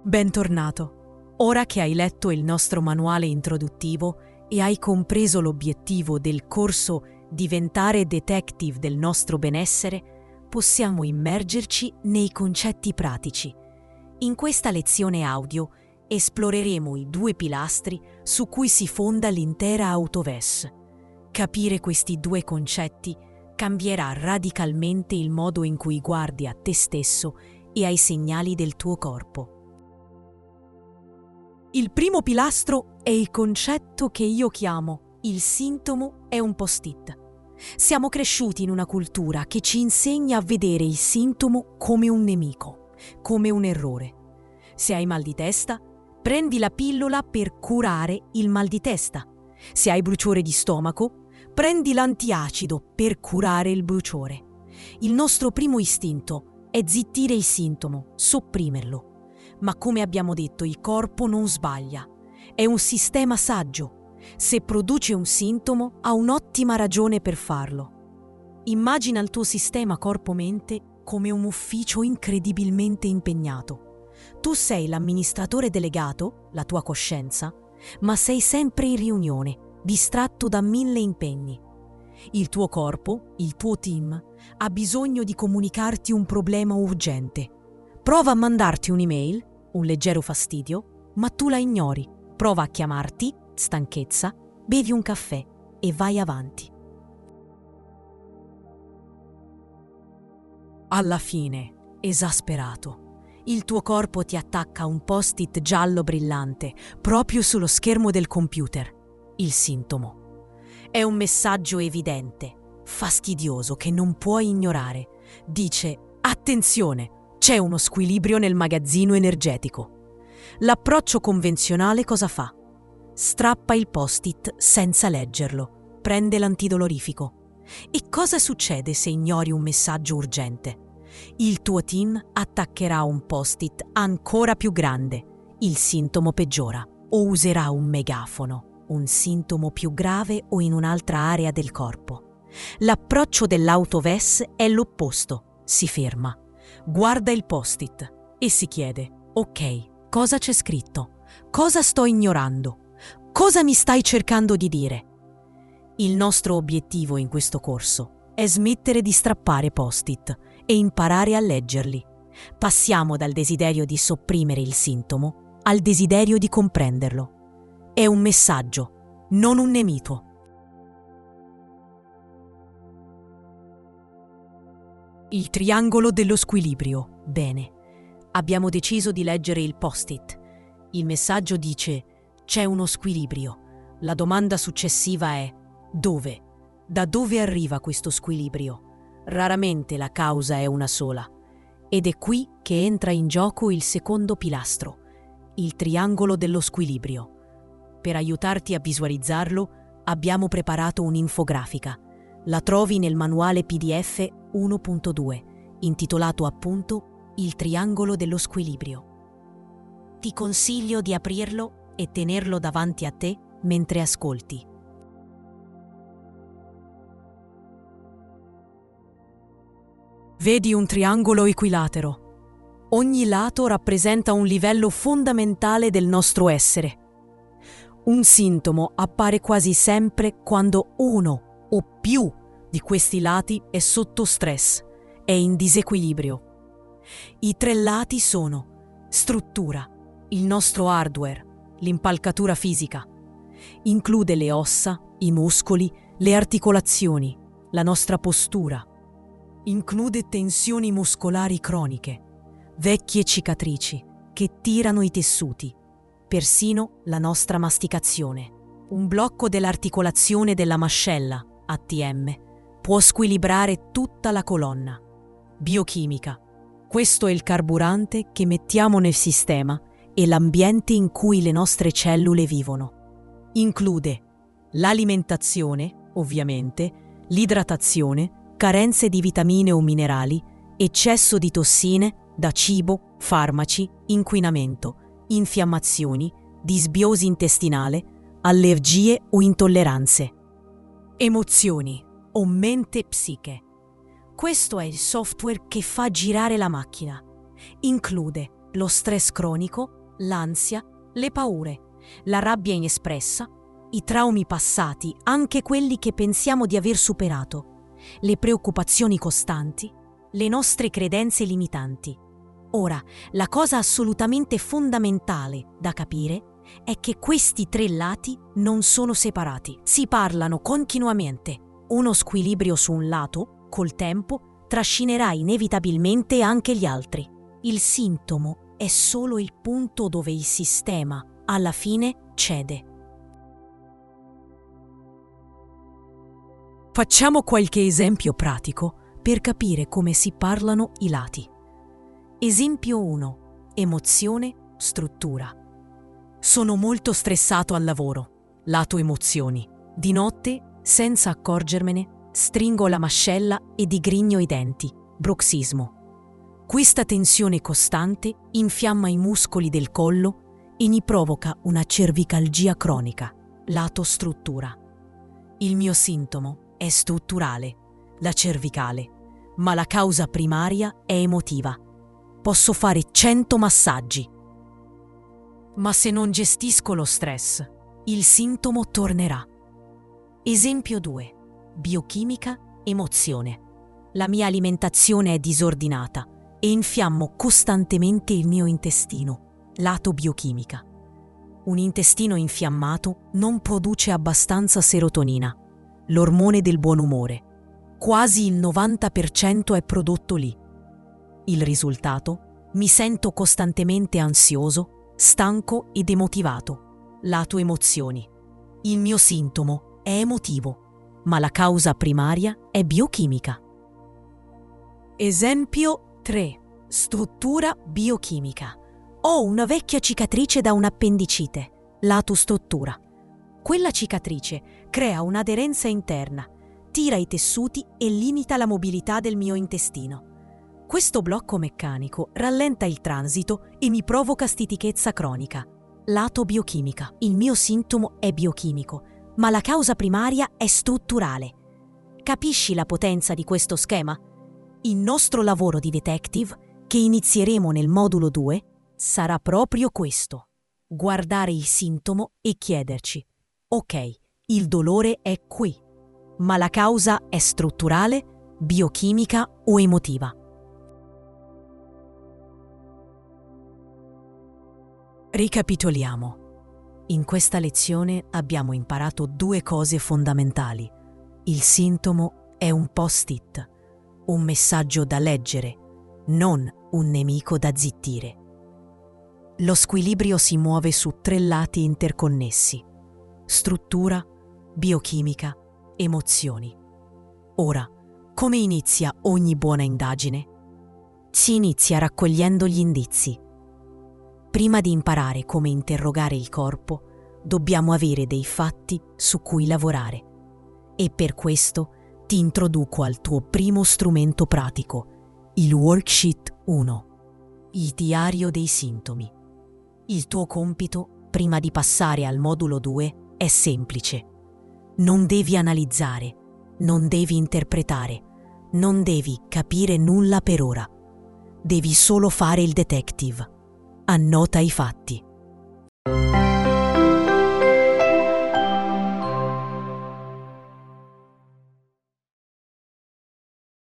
Bentornato. Ora che hai letto il nostro manuale introduttivo e hai compreso l'obiettivo del corso Diventare detective del nostro benessere, possiamo immergerci nei concetti pratici. In questa lezione audio esploreremo i 2 pilastri su cui si fonda l'intera Autoves. Capire questi 2 concetti cambierà radicalmente il modo in cui guardi a te stesso e ai segnali del tuo corpo. Il primo pilastro è il concetto che io chiamo il sintomo è un post-it. Siamo cresciuti in una cultura che ci insegna a vedere il sintomo come un nemico, come un errore. Se hai mal di testa, prendi la pillola per curare il mal di testa. Se hai bruciore di stomaco, prendi l'antiacido per curare il bruciore. Il nostro primo istinto è zittire il sintomo, sopprimerlo. Ma come abbiamo detto, il corpo non sbaglia. È un sistema saggio. Se produce un sintomo, ha un'ottima ragione per farlo. Immagina il tuo sistema corpo-mente come un ufficio incredibilmente impegnato. Tu sei l'amministratore delegato, la tua coscienza, ma sei sempre in riunione, distratto da 1000 impegni. Il tuo corpo, il tuo team, ha bisogno di comunicarti un problema urgente. Prova a mandarti un'email, un leggero fastidio, ma tu la ignori. Prova a chiamarti, stanchezza, bevi un caffè e vai avanti. Alla fine, esasperato, il tuo corpo ti attacca un post-it giallo brillante proprio sullo schermo del computer. Il sintomo. È un messaggio evidente, fastidioso, che non puoi ignorare. Dice: attenzione! C'è uno squilibrio nel magazzino energetico. L'approccio convenzionale cosa fa? Strappa il post-it senza leggerlo, prende l'antidolorifico. E cosa succede se ignori un messaggio urgente? Il tuo team attaccherà un post-it ancora più grande, il sintomo peggiora, o userà un megafono, un sintomo più grave o in un'altra area del corpo. L'approccio dell'Autoves è l'opposto, si ferma. Guarda il post-it e si chiede: ok, cosa c'è scritto? Cosa sto ignorando? Cosa mi stai cercando di dire? Il nostro obiettivo in questo corso è smettere di strappare post-it e imparare a leggerli. Passiamo dal desiderio di sopprimere il sintomo al desiderio di comprenderlo. È un messaggio, non un nemico. Il triangolo dello squilibrio. Bene, abbiamo deciso di leggere il post-it. Il messaggio dice: c'è uno squilibrio. La domanda successiva è: dove? Da dove arriva questo squilibrio? Raramente la causa è una sola. Ed è qui che entra in gioco il secondo pilastro, il triangolo dello squilibrio. Per aiutarti a visualizzarlo, abbiamo preparato un'infografica. La trovi nel manuale PDF 1.2, intitolato appunto Il triangolo dello squilibrio. Ti consiglio di aprirlo e tenerlo davanti a te mentre ascolti. Vedi un triangolo equilatero. Ogni lato rappresenta un livello fondamentale del nostro essere. Un sintomo appare quasi sempre quando uno o più di questi lati è sotto stress, è in disequilibrio. I 3 lati sono struttura, il nostro hardware, l'impalcatura fisica. Include le ossa, i muscoli, le articolazioni, la nostra postura. Include tensioni muscolari croniche, vecchie cicatrici che tirano i tessuti, persino la nostra masticazione. Un blocco dell'articolazione della mascella, ATM, può squilibrare tutta la colonna. Biochimica. Questo è il carburante che mettiamo nel sistema e l'ambiente in cui le nostre cellule vivono. Include l'alimentazione, ovviamente, l'idratazione, carenze di vitamine o minerali, eccesso di tossine da cibo, farmaci, inquinamento, infiammazioni, disbiosi intestinale, allergie o intolleranze. Emozioni o mente psiche. Questo è il software che fa girare la macchina. Include lo stress cronico, l'ansia, le paure, la rabbia inespressa, i traumi passati, anche quelli che pensiamo di aver superato, le preoccupazioni costanti, le nostre credenze limitanti. Ora, la cosa assolutamente fondamentale da capire è che questi tre lati non sono separati, si parlano continuamente. Uno squilibrio su un lato, col tempo, trascinerà inevitabilmente anche gli altri. Il sintomo è solo il punto dove il sistema, alla fine, cede. Facciamo qualche esempio pratico per capire come si parlano i lati. Esempio 1. Emozione, struttura. Sono molto stressato al lavoro. Lato emozioni. Di notte, senza accorgermene, stringo la mascella e digrigno i denti. Bruxismo. Questa tensione costante infiamma i muscoli del collo e mi provoca una cervicalgia cronica. Lato struttura. Il mio sintomo è strutturale, la cervicale, ma la causa primaria è emotiva. Posso fare 100 massaggi. Ma se non gestisco lo stress, il sintomo tornerà. Esempio 2. Biochimica, emozione. La mia alimentazione è disordinata e infiammo costantemente il mio intestino. Lato biochimica. Un intestino infiammato non produce abbastanza serotonina, l'ormone del buon umore. Quasi il 90% è prodotto lì. Il risultato? Mi sento costantemente ansioso, stanco ed demotivato. Lato emozioni. Il mio sintomo è emotivo, ma la causa primaria è biochimica. Esempio 3. Struttura biochimica. Ho una vecchia cicatrice da un'appendicite. Lato struttura. Quella cicatrice crea un'aderenza interna, tira i tessuti e limita la mobilità del mio intestino. Questo blocco meccanico rallenta il transito e mi provoca stitichezza cronica. Lato biochimica. Il mio sintomo è biochimico, ma la causa primaria è strutturale. Capisci la potenza di questo schema? Il nostro lavoro di detective, che inizieremo nel modulo 2, sarà proprio questo. Guardare il sintomo e chiederci: ok, il dolore è qui, ma la causa è strutturale, biochimica o emotiva? Ricapitoliamo. In questa lezione abbiamo imparato 2 cose fondamentali. Il sintomo è un post-it, un messaggio da leggere, non un nemico da zittire. Lo squilibrio si muove su 3 lati interconnessi: struttura, biochimica, emozioni. Ora, come inizia ogni buona indagine? Si inizia raccogliendo gli indizi. Prima di imparare come interrogare il corpo, dobbiamo avere dei fatti su cui lavorare. E per questo ti introduco al tuo primo strumento pratico, il Worksheet 1, il diario dei sintomi. Il tuo compito, prima di passare al modulo 2, è semplice. Non devi analizzare, non devi interpretare, non devi capire nulla per ora. Devi solo fare il detective. Annota i fatti.